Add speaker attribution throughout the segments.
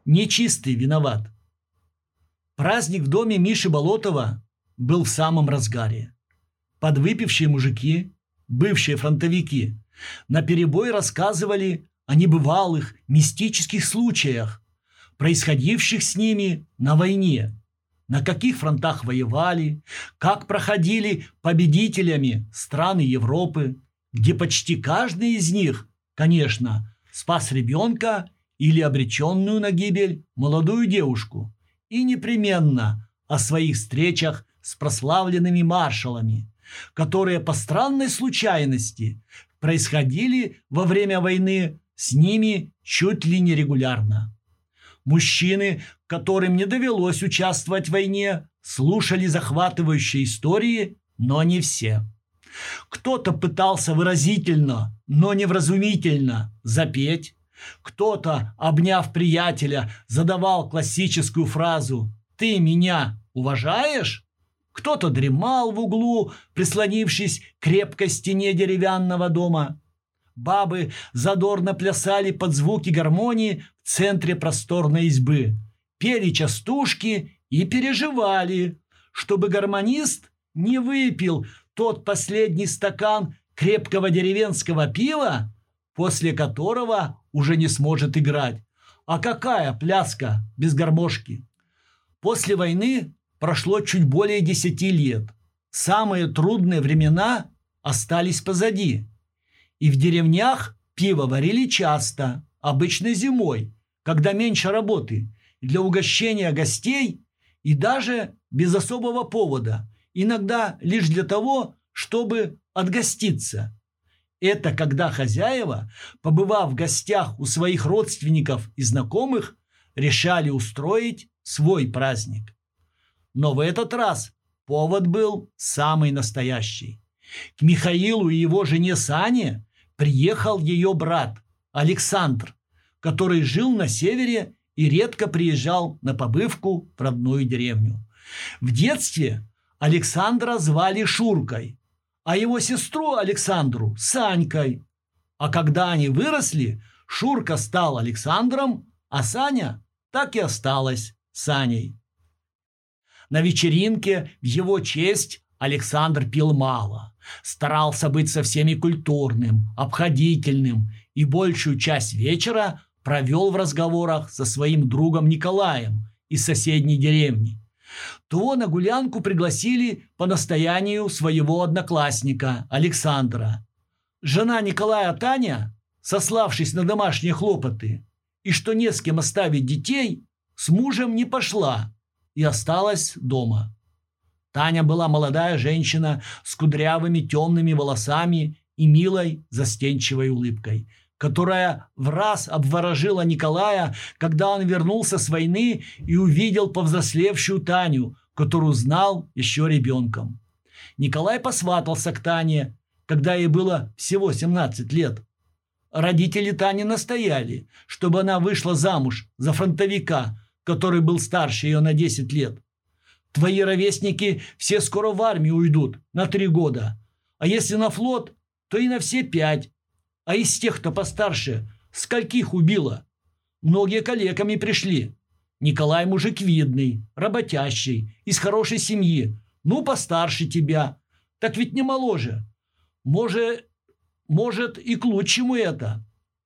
Speaker 1: нечистый виноват. Праздник в доме Миши Болотова был в самом разгаре. Подвыпившие мужики, бывшие фронтовики, наперебой рассказывали о небывалых мистических случаях, происходивших с ними на войне, на каких фронтах воевали, как проходили победителями страны Европы, где почти каждый из них, конечно, спас ребенка или обреченную на гибель молодую девушку, и непременно о своих встречах с прославленными маршалами, которые по странной случайности происходили во время войны с ними чуть ли не регулярно. Мужчины, которым не довелось участвовать в войне, слушали захватывающие истории, но не все. Кто-то пытался выразительно, но невразумительно запеть, кто-то, обняв приятеля, задавал классическую фразу «Ты меня уважаешь?», кто-то дремал в углу, прислонившись к крепкой стене деревянного дома. Бабы задорно плясали под звуки гармонии в центре просторной избы, пели частушки и переживали, чтобы гармонист не выпил тот последний стакан крепкого деревенского пива, после которого уже не сможет играть. А какая пляска без гармошки? После войны прошло чуть более 10 лет. Самые трудные времена остались позади. И в деревнях пиво варили часто, обычно зимой, когда меньше работы, для угощения гостей и даже без особого повода, иногда лишь для того, чтобы отгоститься. Это когда хозяева, побывав в гостях у своих родственников и знакомых, решали устроить свой праздник. Но в этот раз повод был самый настоящий. К Михаилу и его жене Сане приехал ее брат Александр, который жил на севере и редко приезжал на побывку в родную деревню. В детстве Александра звали Шуркой, а его сестру Александру – Санькой. А когда они выросли, Шурка стал Александром, а Саня так и осталась Саней. На вечеринке в его честь Александр пил мало, старался быть со всеми культурным, обходительным и большую часть вечера провел в разговорах со своим другом Николаем из соседней деревни. Того на гулянку пригласили по настоянию своего одноклассника Александра. Жена Николая Таня, сославшись на домашние хлопоты и что не с кем оставить детей, с мужем не пошла и осталась дома. Таня была молодая женщина с кудрявыми темными волосами и милой застенчивой улыбкой, которая враз обворожила Николая, когда он вернулся с войны и увидел повзрослевшую Таню, которую знал еще ребенком. Николай посватался к Тане, когда ей было всего 17 лет. Родители Тани настояли, чтобы она вышла замуж за фронтовика, который был старше ее на 10 лет. Твои ровесники все скоро в армию уйдут на 3 года, а если на флот, то и на все 5. А из тех, кто постарше, скольких убило? Многие калеками пришли. Николай мужик видный, работящий, из хорошей семьи. Ну, постарше тебя. Так ведь не моложе. Может, и к лучшему это.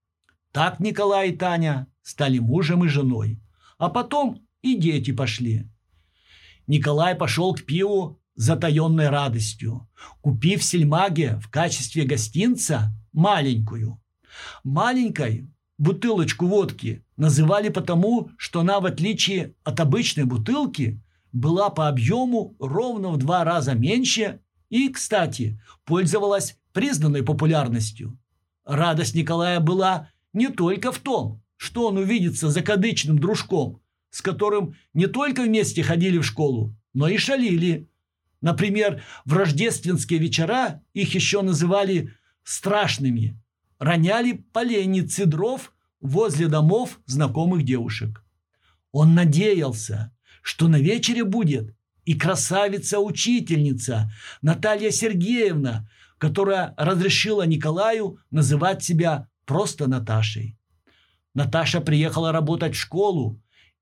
Speaker 1: Так Николай и Таня стали мужем и женой. А потом и дети пошли. Николай пошел к пиву с затаенной радостью, купив в сельмаге в качестве гостинца маленькую. Маленькой бутылочку водки называли потому, что она, в отличие от обычной бутылки, была по объему ровно в 2 раза меньше и, кстати, пользовалась признанной популярностью. Радость Николая была не только в том, что он увидится с закадычным дружком, с которым не только вместе ходили в школу, но и шалили. Например, в рождественские вечера их еще называли страшными. Роняли поленницы дров возле домов знакомых девушек. Он надеялся, что на вечере будет и красавица-учительница Наталья Сергеевна, которая разрешила Николаю называть себя просто Наташей. Наташа приехала работать в школу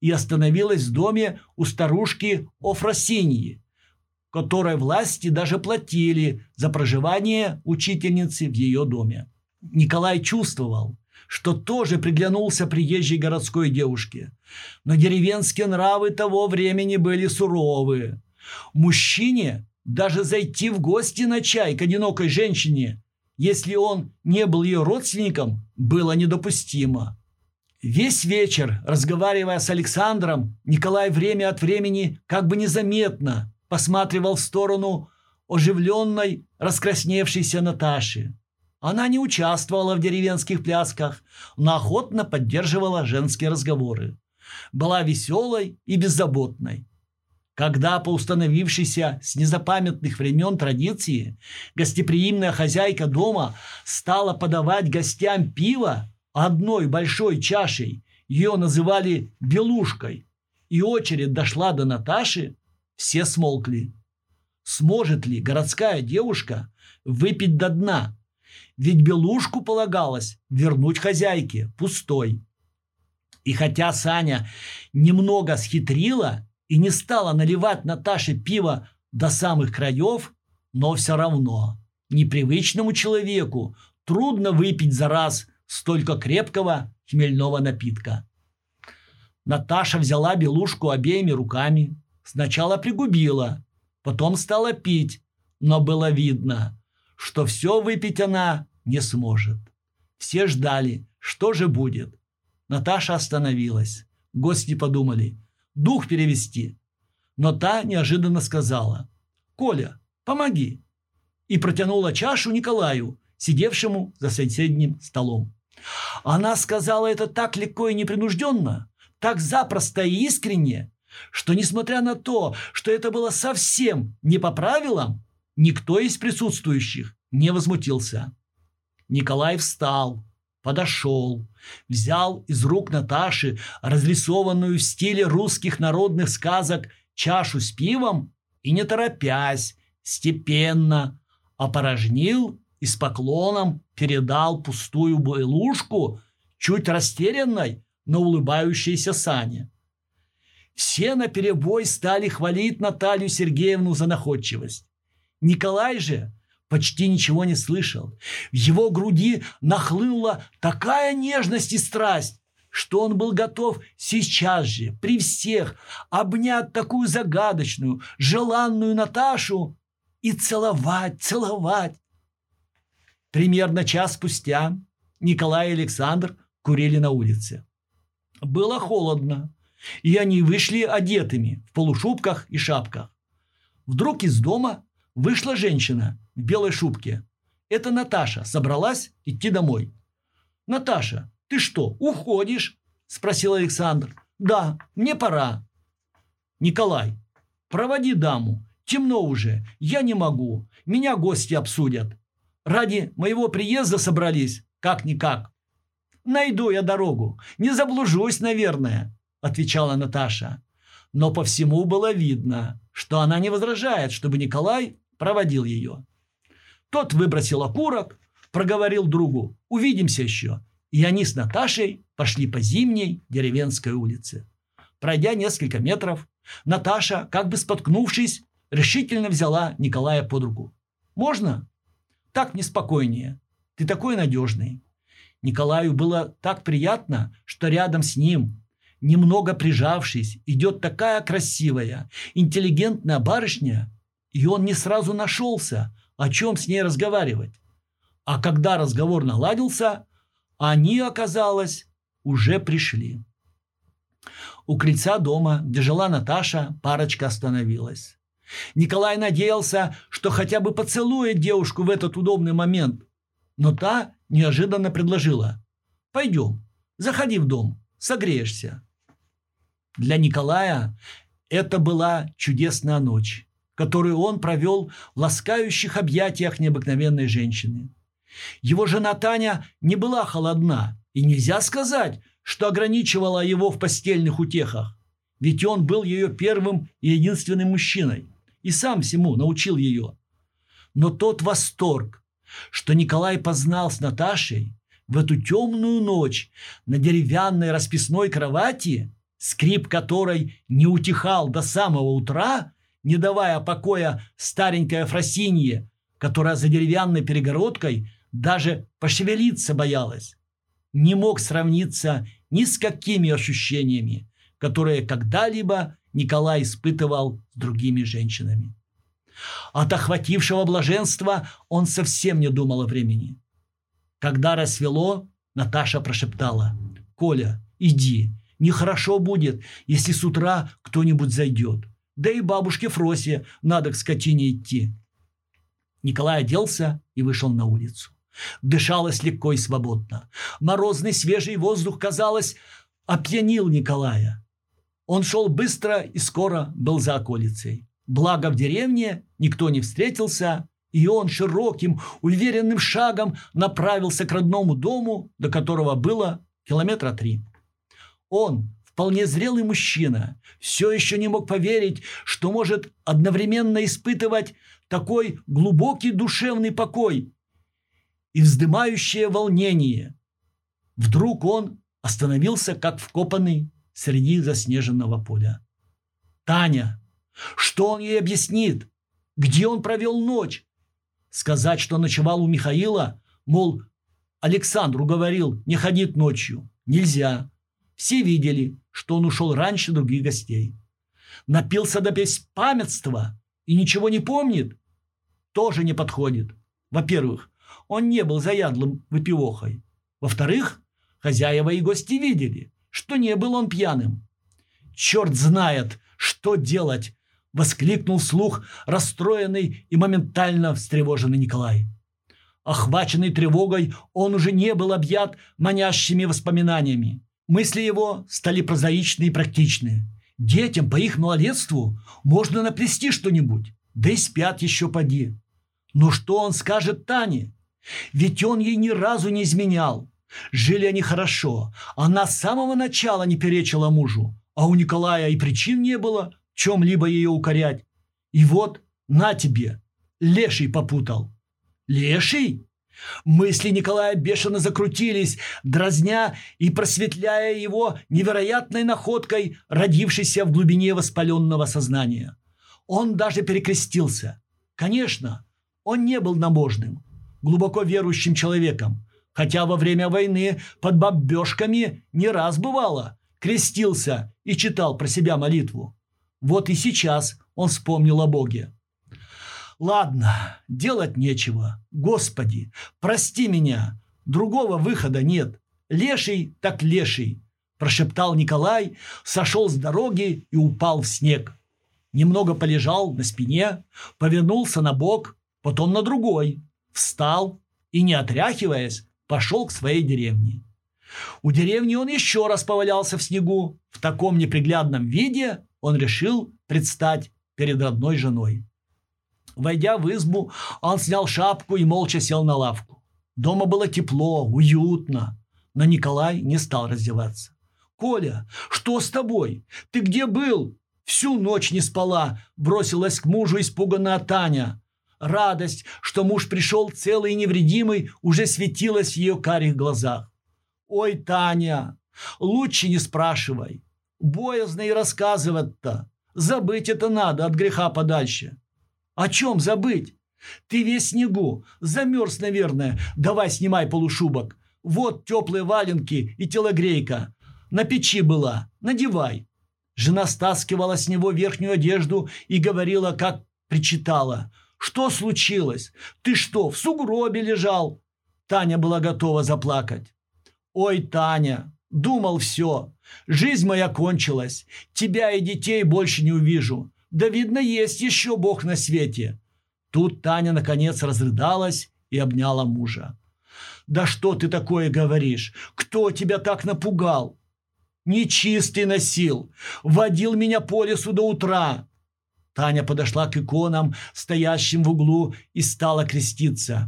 Speaker 1: и остановилась в доме у старушки Офросиньи, которой власти даже платили за проживание учительницы в ее доме. Николай чувствовал, что тоже приглянулся приезжей городской девушке, но деревенские нравы того времени были суровы. Мужчине даже зайти в гости на чай к одинокой женщине, если он не был ее родственником, было недопустимо. Весь вечер, разговаривая с Александром, Николай время от времени как бы незаметно посматривал в сторону оживленной, раскрасневшейся Наташи. Она не участвовала в деревенских плясках, но охотно поддерживала женские разговоры. Была веселой и беззаботной. Когда по установившейся с незапамятных времен традиции гостеприимная хозяйка дома стала подавать гостям пиво одной большой чашей, ее называли «белушкой», и очередь дошла до Наташи, все смолкли. Сможет ли городская девушка выпить до дна? Ведь белушку полагалось вернуть хозяйке пустой. И хотя Саня немного схитрила и не стала наливать Наташе пиво до самых краев, но все равно непривычному человеку трудно выпить за раз столько крепкого хмельного напитка. Наташа взяла белушку обеими руками, сначала пригубила, потом стала пить, но было видно, что все выпить она не сможет. Все ждали, что же будет. Наташа остановилась. Гости подумали, дух перевести. Но та неожиданно сказала: «Коля, помоги!» и протянула чашу Николаю, сидевшему за соседним столом. Она сказала это так легко и непринужденно, так запросто и искренне, что, несмотря на то, что это было совсем не по правилам, никто из присутствующих не возмутился. Николай встал, подошел, взял из рук Наташи разрисованную в стиле русских народных сказок чашу с пивом и, не торопясь, степенно опорожнил и с поклоном передал пустую белушку чуть растерянной, но улыбающейся Сане. Все наперебой стали хвалить Наталью Сергеевну за находчивость. Николай же почти ничего не слышал. В его груди нахлынула такая нежность и страсть, что он был готов сейчас же, при всех, обнять такую загадочную, желанную Наташу и целовать, целовать. Примерно час спустя Николай и Александр курили на улице. Было холодно, и они вышли одетыми в полушубках и шапках. Вдруг из дома вышла женщина в белой шубке. Это Наташа собралась идти домой. «Наташа, ты что, уходишь?» – спросил Александр. «Да, мне пора». «Николай, проводи даму. Темно уже, я не могу. Меня гости обсудят. Ради моего приезда собрались, как-никак». «Найду я дорогу. Не заблужусь, наверное», – отвечала Наташа. Но по всему было видно, что она не возражает, чтобы Николай проводил ее. Тот выбросил окурок, проговорил другу: «Увидимся еще». И они с Наташей пошли по зимней деревенской улице. Пройдя несколько метров, Наташа, как бы споткнувшись, решительно взяла Николая под руку. «Можно? Так неспокойнее. Ты такой надежный». Николаю было так приятно, что рядом с ним, немного прижавшись, идет такая красивая, интеллигентная барышня, и он не сразу нашелся, о чем с ней разговаривать. А когда разговор наладился, они, оказалось, уже пришли. У крыльца дома, где жила Наташа, парочка остановилась. Николай надеялся, что хотя бы поцелует девушку в этот удобный момент, но та неожиданно предложила: «Пойдем, заходи в дом, согреешься». Для Николая это была чудесная ночь, которую он провел в ласкающих объятиях необыкновенной женщины. Его жена Таня не была холодна, и нельзя сказать, что ограничивала его в постельных утехах, ведь он был ее первым и единственным мужчиной и сам всему научил ее. Но тот восторг, что Николай познал с Наташей в эту темную ночь на деревянной расписной кровати, скрип которой не утихал до самого утра, не давая покоя старенькой Афросинье, которая за деревянной перегородкой даже пошевелиться боялась, не мог сравниться ни с какими ощущениями, которые когда-либо Николай испытывал с другими женщинами. От охватившего блаженства он совсем не думал о времени. Когда рассвело, Наташа прошептала: «Коля, иди, нехорошо будет, если с утра кто-нибудь зайдет. Да и бабушке Фросе надо к скотине идти». Николай оделся и вышел на улицу. Дышалось легко и свободно. Морозный свежий воздух, казалось, опьянил Николая. Он шел быстро и скоро был за околицей. Благо в деревне никто не встретился, и он широким, уверенным шагом направился к родному дому, до которого было 3 километра. Он, вполне зрелый мужчина, все еще не мог поверить, что может одновременно испытывать такой глубокий душевный покой и вздымающее волнение. Вдруг он остановился, как вкопанный, среди заснеженного поля. Таня! Что он ей объяснит? Где он провел ночь? Сказать, что ночевал у Михаила, мол, Александру говорил, не ходить ночью, нельзя. Все видели, что он ушел раньше других гостей. Напился до беспамятства и ничего не помнит? Тоже не подходит. Во-первых, он не был заядлым выпивохой. Во-вторых, хозяева и гости видели, что не был он пьяным. «Черт знает, что делать!» — воскликнул вслух расстроенный и моментально встревоженный Николай. Охваченный тревогой, он уже не был объят манящими воспоминаниями. Мысли его стали прозаичны и практичны. Детям по их малолетству можно наплести что-нибудь, да и спят еще поди. Но что он скажет Тане? Ведь он ей ни разу не изменял. Жили они хорошо. Она с самого начала не перечила мужу, а у Николая и причин не было в чем-либо ее укорять. И вот, на тебе, леший попутал. Леший? Мысли Николая бешено закрутились, дразня и просветляя его невероятной находкой, родившейся в глубине воспаленного сознания. Он даже перекрестился. Конечно, он не был набожным, глубоко верующим человеком, хотя во время войны под бомбежками не раз бывало, крестился и читал про себя молитву. Вот и сейчас он вспомнил о Боге. Ладно, делать нечего. Господи, прости меня. Другого выхода нет. Леший так леший, прошептал Николай, сошел с дороги и упал в снег. Немного полежал на спине, повернулся на бок, потом на другой, встал и, не отряхиваясь, пошел к своей деревне. У деревни он еще раз повалялся в снегу. В таком неприглядном виде он решил предстать перед родной женой. Войдя в избу, он снял шапку и молча сел на лавку. Дома было тепло, уютно, но Николай не стал раздеваться. «Коля, что с тобой? Ты где был? Всю ночь не спала», – бросилась к мужу испуганная Таня. Радость, что муж пришел целый и невредимый, уже светилась в ее карих глазах. «Ой, Таня, лучше не спрашивай. Боязно и рассказывать-то. Забыть это надо от греха подальше». «О чем забыть? Ты весь в снегу, замерз, наверное. Давай снимай полушубок. Вот теплые валенки и телогрейка. На печи была, надевай». Жена стаскивала с него верхнюю одежду и говорила, как причитала: «Что случилось? Ты что, в сугробе лежал?» Таня была готова заплакать. «Ой, Таня, думал все. Жизнь моя кончилась. Тебя и детей больше не увижу. Да, видно, есть еще Бог на свете». Тут Таня, наконец, разрыдалась и обняла мужа. «Да что ты такое говоришь? Кто тебя так напугал?» «Нечистый носил. Водил меня по лесу до утра». Таня подошла к иконам, стоящим в углу, и стала креститься.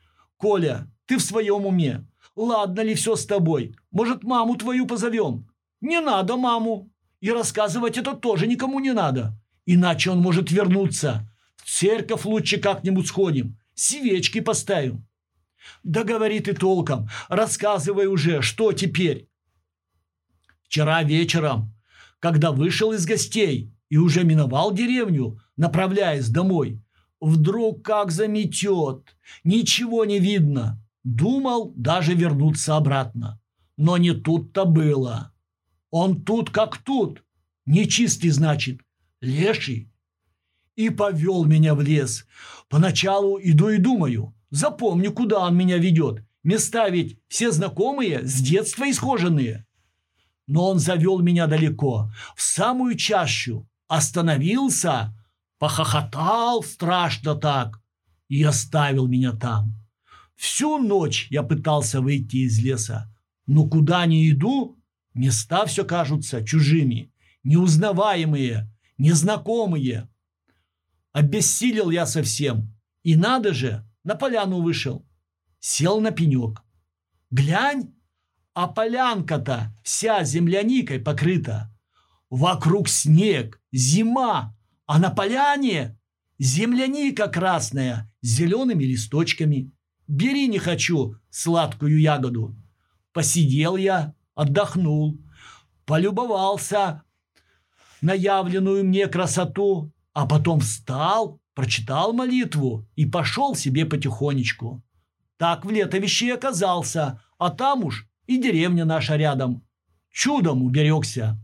Speaker 1: «Коля, ты в своем уме? Ладно ли все с тобой? Может, маму твою позовем?» «Не надо маму. И рассказывать это тоже никому не надо. Иначе он может вернуться. В церковь лучше как-нибудь сходим. Свечки поставим». «Да говори ты толком. Рассказывай уже, что теперь?» «Вчера вечером Когда вышел из гостей и уже миновал деревню, направляясь домой, вдруг как заметет, ничего не видно. Думал даже вернуться обратно. Но не тут-то было. Он тут как тут. Нечистый, значит, леший. И повел меня в лес. Поначалу иду и думаю, запомню, куда он меня ведет. Места ведь все знакомые, с детства исхоженные. Но он завел меня далеко, в самую чащу, остановился, похохотал страшно так и оставил меня там. Всю ночь я пытался выйти из леса, но куда ни иду, места все кажутся чужими, неузнаваемые, незнакомые. Обессилел я совсем, и надо же, на поляну вышел. Сел на пенек. Глянь, а полянка-то вся земляникой покрыта. Вокруг снег, зима, а на поляне земляника красная с зелеными листочками. Бери не хочу сладкую ягоду. Посидел я, отдохнул, полюбовался на явленную мне красоту, а потом встал, прочитал молитву и пошел себе потихонечку. Так в летовище и оказался, а там уж и деревня наша рядом. Чудом уберегся.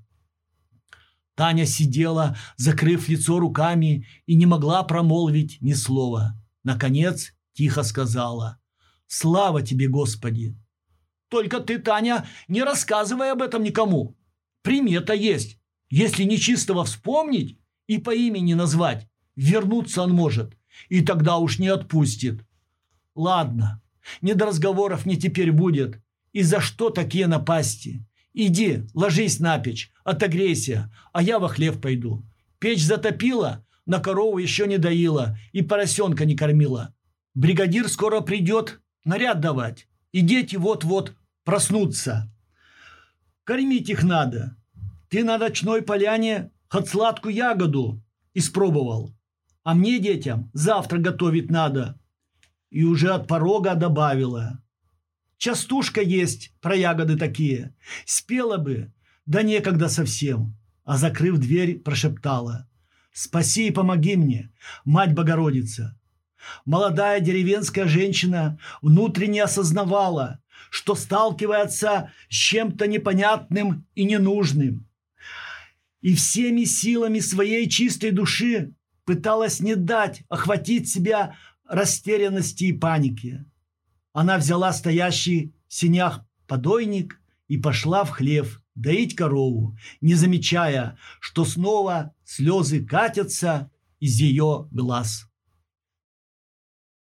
Speaker 1: Таня сидела, закрыв лицо руками, и не могла промолвить ни слова. Наконец тихо сказала: «Слава тебе, Господи!» «Только ты, Таня, не рассказывай об этом никому. Примета есть. Если нечистого вспомнить и по имени назвать, вернуться он может, и тогда уж не отпустит». «Ладно, не до разговоров мне теперь будет. И за что такие напасти? Иди, ложись на печь, отогрейся, а я во хлев пойду. Печь затопила, на корову еще не доила и поросенка не кормила. Бригадир скоро придет наряд давать, и дети вот-вот проснутся. Кормить их надо. Ты на ночной поляне хоть сладкую ягоду испробовал, а мне, детям, завтра готовить надо». И уже от порога добавила: «Частушка есть про ягоды такие. Спела бы, да некогда совсем». А закрыв дверь, прошептала: «Спаси и помоги мне, Мать Богородица». Молодая деревенская женщина внутренне осознавала, что сталкивается с чем-то непонятным и ненужным. И всеми силами своей чистой души пыталась не дать охватить себя растерянности и паники. Она взяла стоящий в сенях подойник и пошла в хлев доить корову, не замечая, что снова слезы катятся из ее глаз.